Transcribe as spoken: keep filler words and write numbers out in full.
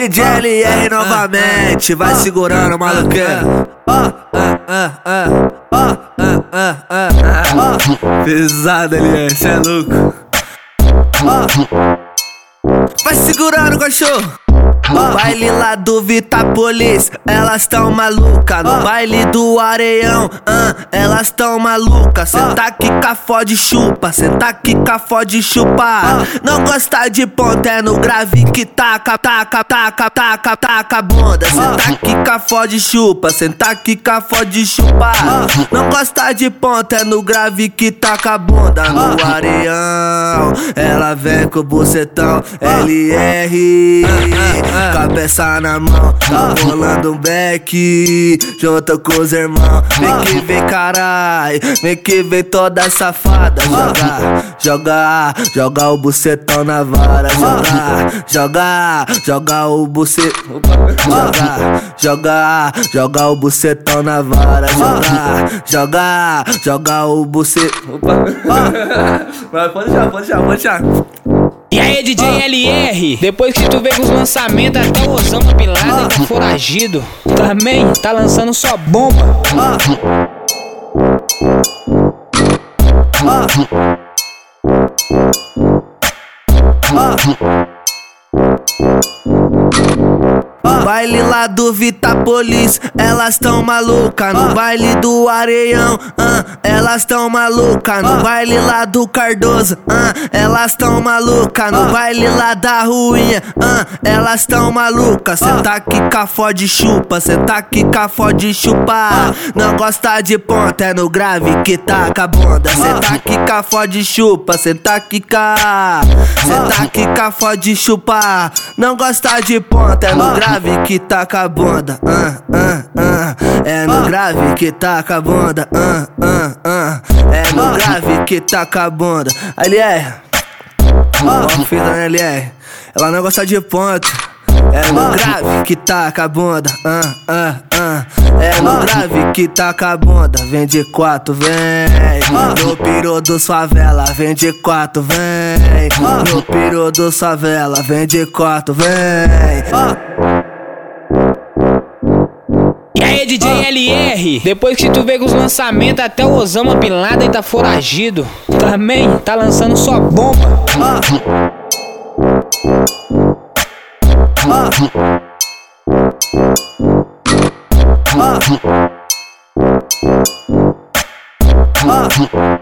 D J L R novamente, vai segurando o maluqueiro. Ó, ah, ah, ah, ó, ah, ah, ah, ó. Pesado, L R, cê é louco. Ó, vai segurando, cachorro. No baile lá do Vitapolis, elas tão maluca. No baile do Areião, ah, elas tão maluca. Senta aqui, fode chupa, senta aqui, fode chupa. Não gosta de ponta, é no grave que taca, taca, taca, taca, taca bunda. Senta aqui, fode chupa, senta aqui, fode chupa. Não gosta de ponta, é no grave que taca bunda. No Areião, ela vem com o bucetão L R. Cabeça na mão, tá rolando um beck junto com os irmãos. Vem que vem, carai, vem que vem toda safada. Joga, joga, joga o bucetão na vara. Joga, joga, joga o bucetão. Joga, joga, joga o bucetão na vara. Joga, joga, joga o bucetão. Vai, pode deixar, pode deixar, pode deixar. E aí, D J L R, depois que tu veio com os lançamentos, até o Osama Bin Laden tá foragido. Também tá lançando só bomba. No baile lá do Vitapolis, elas tão maluca. No baile do Areião, ah, elas tão maluca. No baile lá do Cardoso, ah, elas tão maluca. No baile lá da Ruinha, ah, elas tão maluca. Senta aqui, fode chupa, senta aqui, fode chupa. Não gosta de ponta, é no grave que taca a bunda. Senta aqui, fode chupa, senta aqui, senta aqui, fode chupa. Não gosta de ponta, é no grave que taca a bunda, ah, ah, ah. É no grave que taca a bunda, ah, ah, ah. É no grave que taca a bunda. L R, ó, fiz a L R, ela não gosta de ponta. É no grave que taca a bunda, ah, ah, ah. É no grave que taca a bunda. Vem de quatro, vem. No piru do favela, vem de quatro, vem. No piru do favela, vem de quatro, vem. E aí, D J L R, depois que tu veio com os lançamentos, até o Osama Bin Laden tá foragido. Também tá lançando só bomba. Ah.